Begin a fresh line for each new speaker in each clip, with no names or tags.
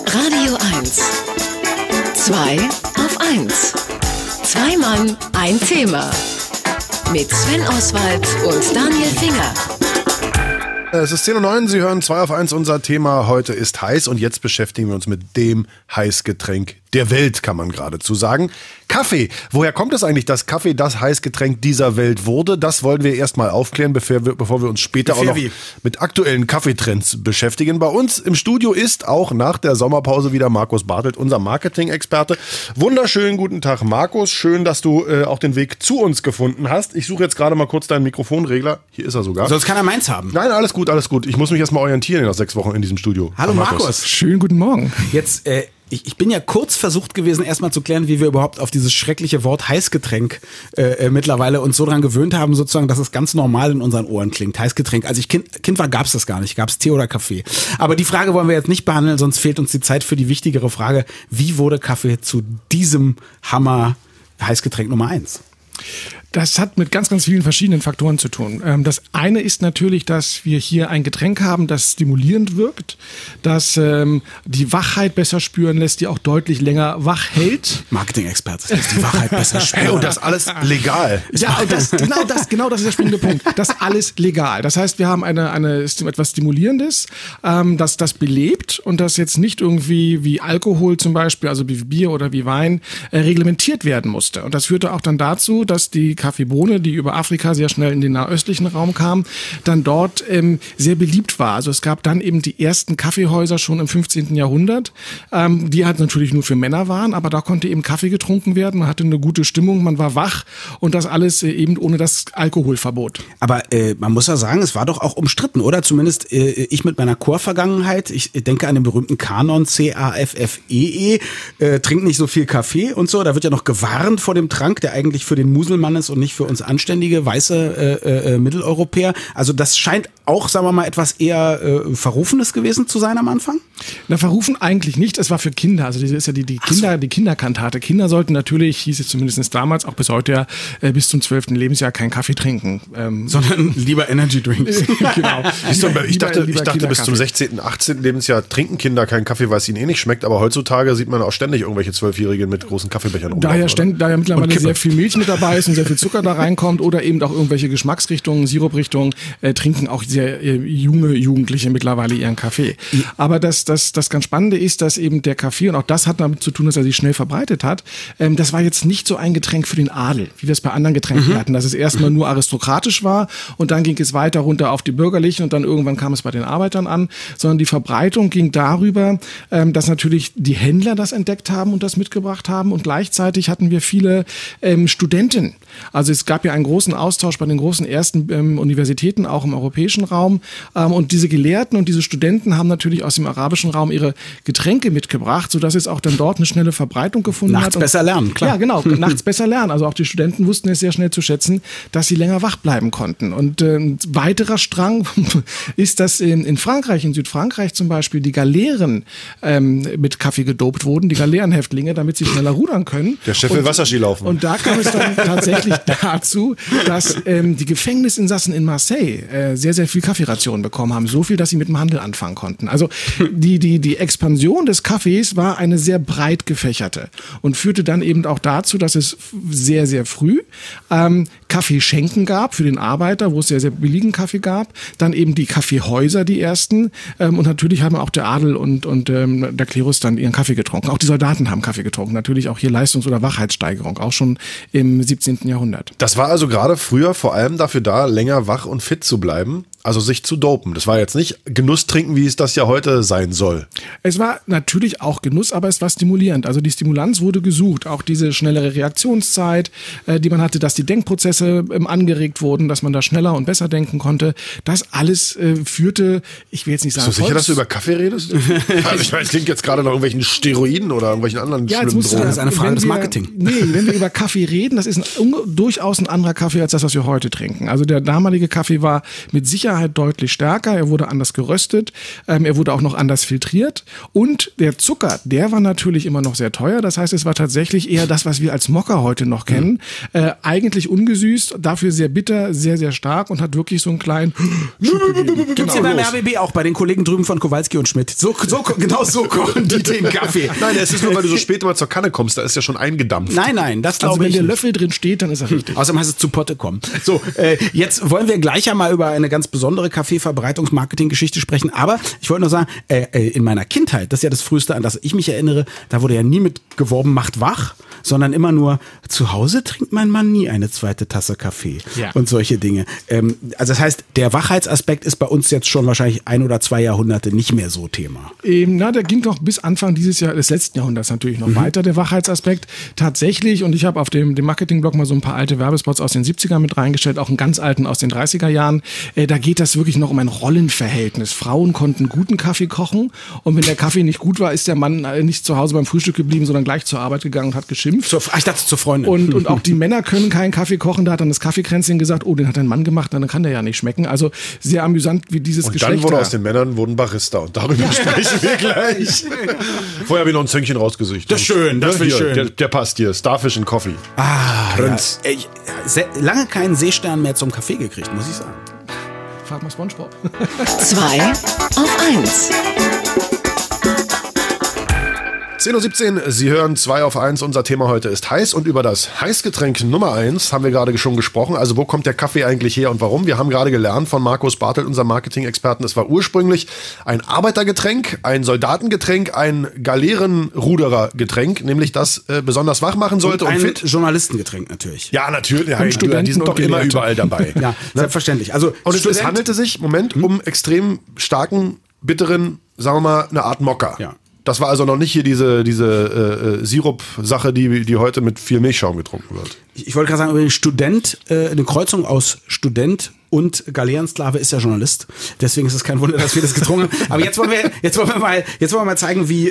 Radio 1. 2 auf 1. Zwei Mann, ein Thema. Mit Sven Oswald und Daniel Finger.
Es ist 10:09 Uhr, Sie hören 2 auf 1. Unser Thema heute ist heiß und jetzt beschäftigen wir uns mit dem Heißgetränk der Welt, kann man geradezu sagen. Kaffee. Woher kommt es eigentlich, dass Kaffee das Heißgetränk dieser Welt wurde? Das wollen wir erstmal aufklären, bevor wir uns später auch noch mit aktuellen Kaffeetrends beschäftigen. Bei uns im Studio ist auch nach der Sommerpause wieder Markus Bartelt, unser Marketing-Experte. Wunderschönen guten Tag, Markus. Schön, dass du auch den Weg zu uns gefunden hast. Ich suche jetzt gerade mal kurz deinen Mikrofonregler. Hier ist er sogar.
Sonst kann er meins haben.
Nein, alles gut, alles gut. Ich muss mich erstmal orientieren nach 6 Wochen in diesem Studio.
Hallo Markus.
Schönen guten Morgen.
Jetzt, ich bin ja kurz versucht gewesen, erstmal zu klären, wie wir überhaupt auf dieses schreckliche Wort Heißgetränk mittlerweile uns so dran gewöhnt haben, sozusagen, dass es ganz normal in unseren Ohren klingt. Heißgetränk. Als ich Kind war, gab's das gar nicht. Gab's Tee oder Kaffee. Aber die Frage wollen wir jetzt nicht behandeln, sonst fehlt uns die Zeit für die wichtigere Frage. Wie wurde Kaffee zu diesem Hammer Heißgetränk Nummer 1?
Das hat mit ganz, ganz vielen verschiedenen Faktoren zu tun. Das eine ist natürlich, dass wir hier ein Getränk haben, das stimulierend wirkt, das die Wachheit besser spüren lässt, die auch deutlich länger wach hält.
Marketing-Experte, das die Wachheit besser spüren.
Hey, und das alles legal.
Ja, und genau das ist der springende Punkt. Das alles legal. Das heißt, wir haben etwas Stimulierendes, das belebt und das jetzt nicht irgendwie wie Alkohol zum Beispiel, also wie Bier oder wie Wein, reglementiert werden musste. Und das führte auch dann dazu, dass die Kaffeebohne, die über Afrika sehr schnell in den nahöstlichen Raum kam, dann dort sehr beliebt war. Also es gab dann eben die ersten Kaffeehäuser schon im 15. Jahrhundert, die halt natürlich nur für Männer waren, aber da konnte eben Kaffee getrunken werden, man hatte eine gute Stimmung, man war wach und das alles eben ohne das Alkoholverbot.
Aber man muss ja sagen, es war doch auch umstritten, oder? Zumindest ich mit meiner Chorvergangenheit, ich denke an den berühmten Kanon CAFFEE, trinkt nicht so viel Kaffee und so, da wird ja noch gewarnt vor dem Trank, der eigentlich für den Muselmann ist und nicht für uns anständige, weiße Mitteleuropäer. Also das scheint auch, sagen wir mal, etwas eher Verrufenes gewesen zu sein am Anfang?
Na, verrufen eigentlich nicht. Es war für Kinder. Also das ist ja die Kinderkantate. Kinder sollten natürlich, hieß es zumindest damals, auch bis heute ja, bis zum 12. Lebensjahr keinen Kaffee trinken.
Sondern lieber Energy Drinks.
Genau.
Ich dachte bis zum 16., 18. Lebensjahr trinken Kinder keinen Kaffee, weil es ihnen eh nicht schmeckt. Aber heutzutage sieht man auch ständig irgendwelche 12-Jährigen mit großen Kaffeebechern rumlaufen.
Da ja mittlerweile sehr viel Milch mit dabei ist und sehr viel Zucker da reinkommt oder eben auch irgendwelche Geschmacksrichtungen, Siruprichtungen, trinken auch sehr junge Jugendliche mittlerweile ihren Kaffee. Aber das ganz Spannende ist, dass eben der Kaffee, und auch das hat damit zu tun, dass er sich schnell verbreitet hat, das war jetzt nicht so ein Getränk für den Adel, wie wir es bei anderen Getränken hatten, dass es erstmal nur aristokratisch war und dann ging es weiter runter auf die Bürgerlichen und dann irgendwann kam es bei den Arbeitern an, sondern die Verbreitung ging darüber, dass natürlich die Händler das entdeckt haben und das mitgebracht haben und gleichzeitig hatten wir viele Studenten. Also es gab ja einen großen Austausch bei den großen ersten Universitäten, auch im europäischen Raum. Und diese Gelehrten und diese Studenten haben natürlich aus dem arabischen Raum ihre Getränke mitgebracht, sodass es auch dann dort eine schnelle Verbreitung gefunden hat.
Nachts besser lernen, klar.
Ja, genau, nachts besser lernen. Also auch die Studenten wussten es sehr schnell zu schätzen, dass sie länger wach bleiben konnten. Und ein weiterer Strang ist, dass in Frankreich, in Südfrankreich zum Beispiel, die Galeeren mit Kaffee gedopt wurden, die Galeerenhäftlinge, damit sie schneller rudern können.
Der Chef will Wasserski laufen.
Und da kam es dann tatsächlich dazu, dass die Gefängnisinsassen in Marseille sehr, sehr viel Kaffeerationen bekommen haben. So viel, dass sie mit dem Handel anfangen konnten. Also die Expansion des Kaffees war eine sehr breit gefächerte und führte dann eben auch dazu, dass es sehr, sehr früh Kaffeeschenken gab für den Arbeiter, wo es sehr, sehr billigen Kaffee gab. Dann eben die Kaffeehäuser, die ersten. Und natürlich haben auch der Adel und der Klerus dann ihren Kaffee getrunken. Auch die Soldaten haben Kaffee getrunken. Natürlich auch hier Leistungs- oder Wachheitssteigerung, auch schon im 17. Jahrhundert.
Das war also gerade früher vor allem dafür da, länger wach und fit zu bleiben, also sich zu dopen. Das war jetzt nicht Genuss trinken, wie es das ja heute sein soll.
Es war natürlich auch Genuss, aber es war stimulierend. Also die Stimulanz wurde gesucht. Auch diese schnellere Reaktionszeit, die man hatte, dass die Denkprozesse angeregt wurden, dass man da schneller und besser denken konnte. Das alles führte, ich will jetzt nicht sagen...
Bist du sicher, dass du über Kaffee redest? Also ich meine, es klingt jetzt gerade nach irgendwelchen Steroiden oder irgendwelchen anderen schlimmen Drogen.
Das ist eine Frage des Marketing.
Wenn wir über Kaffee reden, das ist durchaus ein anderer Kaffee als das, was wir heute trinken. Also der damalige Kaffee war mit Sicherheit Sicherheit deutlich stärker, er wurde anders geröstet, er wurde auch noch anders filtriert und der Zucker, der war natürlich immer noch sehr teuer, das heißt, es war tatsächlich eher das, was wir als Mokka heute noch kennen, eigentlich ungesüßt, dafür sehr bitter, sehr, sehr stark und hat wirklich so einen kleinen
Gibt's ja beim RBB auch bei den Kollegen drüben von Kowalski und Schmidt. Genau so kochen die den Kaffee.
Nein, es ist nur, weil du so spät immer zur Kanne kommst, da ist ja schon eingedampft.
Nein, das
Also
glaube
wenn
ich
der
nicht.
Löffel drin steht, dann ist er richtig.
Außerdem heißt es zu Potte kommen. So, jetzt wollen wir gleich einmal über eine ganz besondere Kaffeeverbreitungs-Marketing-Geschichte sprechen. Aber ich wollte nur sagen, in meiner Kindheit, das ist ja das Früheste, an das ich mich erinnere, da wurde ja nie mit geworben, macht wach, sondern immer nur, zu Hause trinkt mein Mann nie eine zweite Tasse Kaffee.
Ja.
Und solche Dinge. Also das heißt, der Wachheitsaspekt ist bei uns jetzt schon wahrscheinlich 1 oder 2 Jahrhunderte nicht mehr so Thema.
Der ging noch bis Anfang des letzten Jahrhunderts natürlich noch weiter, der Wachheitsaspekt. Tatsächlich, und ich habe auf dem Marketingblog mal so ein paar alte Werbespots aus den 70ern mit reingestellt, auch einen ganz alten aus den 30er Jahren. Da geht das wirklich noch um ein Rollenverhältnis. Frauen konnten guten Kaffee kochen und wenn der Kaffee nicht gut war, ist der Mann nicht zu Hause beim Frühstück geblieben, sondern gleich zur Arbeit gegangen und hat geschimpft.
Ich dachte zur Freundin.
Und auch die Männer können keinen Kaffee kochen. Da hat dann das Kaffeekränzchen gesagt, oh, den hat ein Mann gemacht, dann kann der ja nicht schmecken. Also sehr amüsant, wie dieses
Und
Geschlecht.
dann wurde aus den Männern wurden Barista und darüber sprechen wir gleich. Vorher habe ich noch ein Zönkchen rausgesucht.
Das ist schön, das finde ich schön.
Der passt hier, Starfish and Coffee. Prinz.
Ja. Lange keinen Seestern mehr zum Kaffee gekriegt, muss ich sagen.
Frag mal SpongeBob.
2 auf 1.
10:17 Uhr, Sie hören 2 auf 1. Unser Thema heute ist heiß und über das Heißgetränk Nummer 1 haben wir gerade schon gesprochen. Also wo kommt der Kaffee eigentlich her und warum? Wir haben gerade gelernt von Markus Bartelt, unserem Marketing-Experten, es war ursprünglich ein Arbeitergetränk, ein Soldatengetränk, ein Galeerenruderergetränk, nämlich das besonders wach machen sollte und
ein
fit.
Journalistengetränk natürlich.
Ja, natürlich. Ja,
Studenten
die sind doch
und
immer
Gelehrte.
überall dabei.
Ja, selbstverständlich. Also
Und es handelte sich, um extrem starken, bitteren, sagen wir mal, eine Art Mokka.
Ja.
Das war also noch nicht hier diese Sirup-Sache, die heute mit viel Milchschaum getrunken wird.
Ich wollte gerade sagen, Student, eine Kreuzung aus Student und Galeerensklave ist ja Journalist. Deswegen ist es kein Wunder, dass wir das getrunken haben. Aber jetzt wollen wir mal zeigen, wie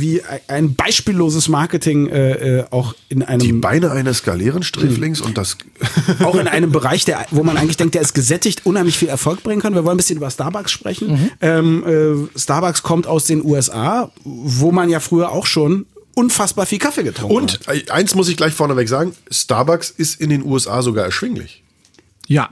ein beispielloses Marketing auch in einem
Die Beine eines Galeerensträflings und das
auch in einem Bereich, wo man eigentlich denkt, der ist gesättigt, unheimlich viel Erfolg bringen kann. Wir wollen ein bisschen über Starbucks sprechen. Starbucks kommt aus den USA, wo man ja früher auch schon unfassbar viel Kaffee getrunken hat.
Und eins muss ich gleich vorneweg sagen, Starbucks ist in den USA sogar erschwinglich.
Ja.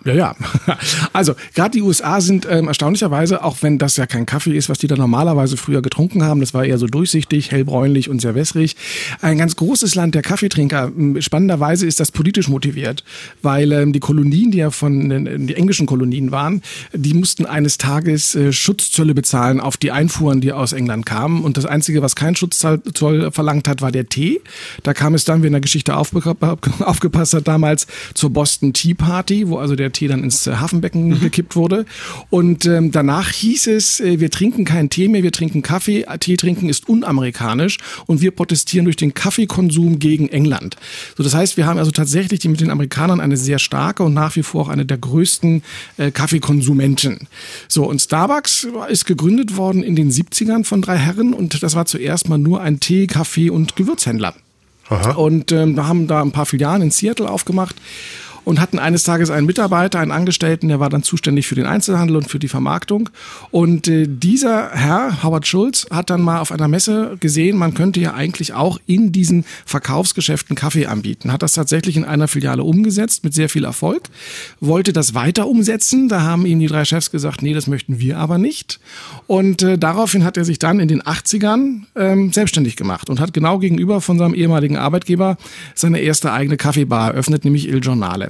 Also gerade die USA sind erstaunlicherweise, auch wenn das ja kein Kaffee ist, was die da normalerweise früher getrunken haben, das war eher so durchsichtig, hellbräunlich und sehr wässrig, ein ganz großes Land der Kaffeetrinker. Spannenderweise ist das politisch motiviert, weil die Kolonien, die ja die englischen Kolonien waren, die mussten eines Tages Schutzzölle bezahlen auf die Einfuhren, die aus England kamen. Und das Einzige, was kein Schutzzoll verlangt hat, war der Tee. Da kam es dann, wer in der Geschichte aufgepasst hat, damals zur Boston Tea Party, wo also der Tee dann ins Hafenbecken gekippt wurde. Und danach hieß es, wir trinken keinen Tee mehr, wir trinken Kaffee. Tee trinken ist unamerikanisch und wir protestieren durch den Kaffeekonsum gegen England. So, das heißt, wir haben also tatsächlich mit den Amerikanern eine sehr starke und nach wie vor auch eine der größten Kaffeekonsumenten. So, und Starbucks ist gegründet worden in den 70ern von 3 Herren und das war zuerst mal nur ein Tee-, Kaffee- und Gewürzhändler. Aha. Und haben da ein paar Filialen in Seattle aufgemacht und hatten eines Tages einen Mitarbeiter, einen Angestellten, der war dann zuständig für den Einzelhandel und für die Vermarktung. Und dieser Herr, Howard Schultz, hat dann mal auf einer Messe gesehen, man könnte ja eigentlich auch in diesen Verkaufsgeschäften Kaffee anbieten. Hat das tatsächlich in einer Filiale umgesetzt, mit sehr viel Erfolg, wollte das weiter umsetzen. Da haben ihm die 3 Chefs gesagt, nee, das möchten wir aber nicht. Und daraufhin hat er sich dann in den 80ern selbstständig gemacht und hat genau gegenüber von seinem ehemaligen Arbeitgeber seine erste eigene Kaffeebar eröffnet, nämlich Il Giornale.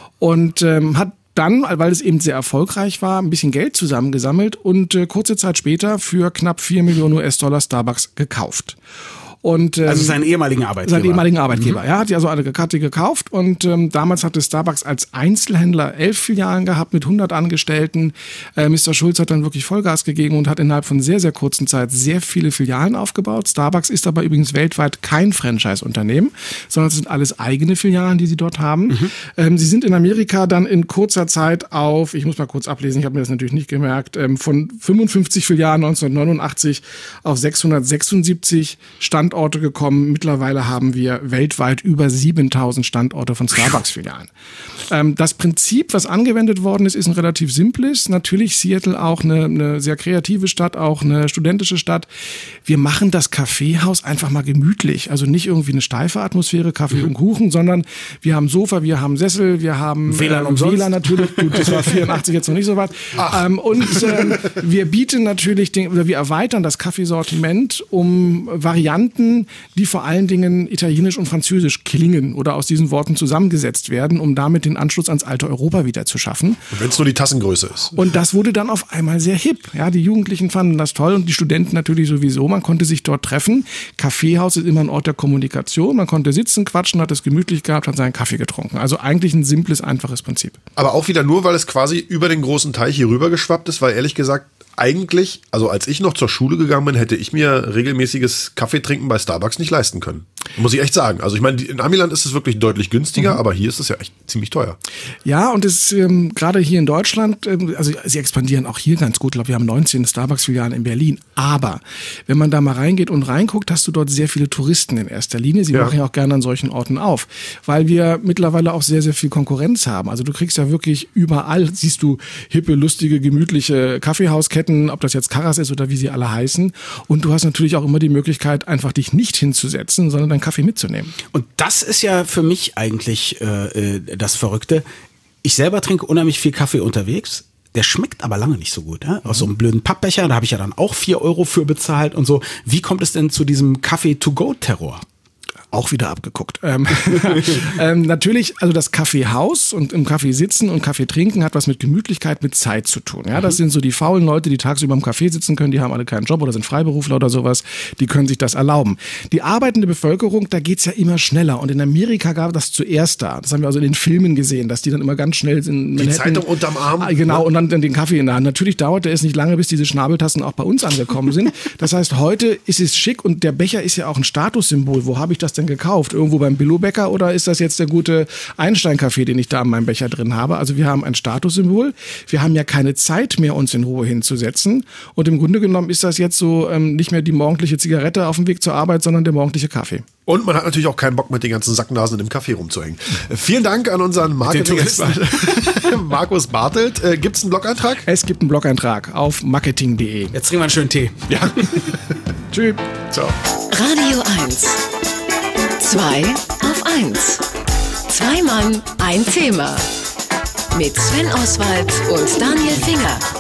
Und hat dann, weil es eben sehr erfolgreich war, ein bisschen Geld zusammengesammelt und kurze Zeit später für knapp 4 Millionen US-Dollar Starbucks gekauft. Und,
also seinen ehemaligen Arbeitgeber.
Seinen ehemaligen Arbeitgeber. Er hat ja so eine Karte gekauft und damals hatte Starbucks als Einzelhändler 11 Filialen gehabt mit 100 Angestellten. Mr. Schulz hat dann wirklich Vollgas gegeben und hat innerhalb von sehr, sehr kurzer Zeit sehr viele Filialen aufgebaut. Starbucks ist aber übrigens weltweit kein Franchise-Unternehmen, sondern es sind alles eigene Filialen, die sie dort haben. Sie sind in Amerika dann in kurzer Zeit auf, ich muss mal kurz ablesen, ich habe mir das natürlich nicht gemerkt, von 55 Filialen 1989 auf 676 Standorte Standorte gekommen. Mittlerweile haben wir weltweit über 7000 Standorte von Starbucks-Filialen. Das Prinzip, was angewendet worden ist ein relativ simples. Natürlich Seattle auch eine sehr kreative Stadt, auch eine studentische Stadt. Wir machen das Kaffeehaus einfach mal gemütlich. Also nicht irgendwie eine steife Atmosphäre, Kaffee und Kuchen, sondern wir haben Sofa, wir haben Sessel, wir haben WLAN natürlich. Gut, das war 84 jetzt noch nicht so was. Wir bieten natürlich wir erweitern das Kaffeesortiment um Varianten, die vor allen Dingen italienisch und französisch klingen oder aus diesen Worten zusammengesetzt werden, um damit den Anschluss ans alte Europa wieder zu schaffen.
Wenn es nur die Tassengröße ist.
Und das wurde dann auf einmal sehr hip. Ja, die Jugendlichen fanden das toll und die Studenten natürlich sowieso. Man konnte sich dort treffen. Kaffeehaus ist immer ein Ort der Kommunikation. Man konnte sitzen, quatschen, hat es gemütlich gehabt, hat seinen Kaffee getrunken. Also eigentlich ein simples, einfaches Prinzip.
Aber auch wieder nur, weil es quasi über den großen Teich hier rüber geschwappt ist, weil ehrlich gesagt, eigentlich, also als ich noch zur Schule gegangen bin, hätte ich mir regelmäßiges Kaffeetrinken bei Starbucks nicht leisten können. Muss ich echt sagen. Also ich meine, in Amiland ist es wirklich deutlich günstiger, aber hier ist es ja echt ziemlich teuer.
Ja, und es gerade hier in Deutschland, also sie expandieren auch hier ganz gut. Ich glaube, wir haben 19 Starbucks-Filialen in Berlin. Aber wenn man da mal reingeht und reinguckt, hast du dort sehr viele Touristen in erster Linie. Sie machen ja auch gerne an solchen Orten auf, weil wir mittlerweile auch sehr, sehr viel Konkurrenz haben. Also du kriegst ja wirklich überall, siehst du hippe, lustige, gemütliche Kaffeehausketten, ob das jetzt Karas ist oder wie sie alle heißen. Und du hast natürlich auch immer die Möglichkeit, einfach dich nicht hinzusetzen, sondern deinen Kaffee mitzunehmen.
Und das ist ja für mich eigentlich das Verrückte. Ich selber trinke unheimlich viel Kaffee unterwegs. Der schmeckt aber lange nicht so gut. Ja? Aus so einem blöden Pappbecher, da habe ich ja dann auch 4 Euro für bezahlt und so. Wie kommt es denn zu diesem Kaffee-to-go-Terror?
Auch wieder abgeguckt. Natürlich, also das Kaffeehaus und im Kaffee sitzen und Kaffee trinken hat was mit Gemütlichkeit, mit Zeit zu tun. Ja, das sind so die faulen Leute, die tagsüber im Café sitzen können, die haben alle keinen Job oder sind Freiberufler oder sowas, die können sich das erlauben. Die arbeitende Bevölkerung, da geht's ja immer schneller und in Amerika gab das zuerst da. Das haben wir also in den Filmen gesehen, dass die dann immer ganz schnell in
die Zeitung unterm Arm.
Genau, und dann den Kaffee in der Hand. Natürlich dauerte es nicht lange, bis diese Schnabeltassen auch bei uns angekommen sind. Das heißt, heute ist es schick und der Becher ist ja auch ein Statussymbol. Wo habe ich das denn gekauft? Irgendwo beim Billo-Bäcker oder ist das jetzt der gute Einstein-Kaffee, den ich da in meinem Becher drin habe? Also wir haben ein Statussymbol. Wir haben ja keine Zeit mehr, uns in Ruhe hinzusetzen. Und im Grunde genommen ist das jetzt so nicht mehr die morgendliche Zigarette auf dem Weg zur Arbeit, sondern der morgendliche Kaffee.
Und man hat natürlich auch keinen Bock, mit den ganzen Sacknasen in dem Café rumzuhängen. Vielen Dank an unseren Marketing-Experten Markus Bartelt. Gibt es einen Blog-Eintrag?
Es gibt einen Blog-Eintrag auf marketing.de.
Jetzt trinken wir einen schönen Tee.
Ja.
Tschüss.
Ciao.
Radio 1. 2 auf 1. 2 Mann, ein Thema. Mit Sven Oswald und Daniel Finger.